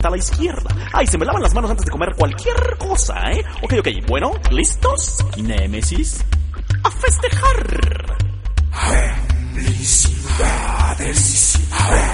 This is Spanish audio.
a la izquierda. Ay, se me lavan las manos antes de comer cualquier cosa, ¿eh? Ok, bueno, ¿listos? Némesis, a festejar. Felicidades.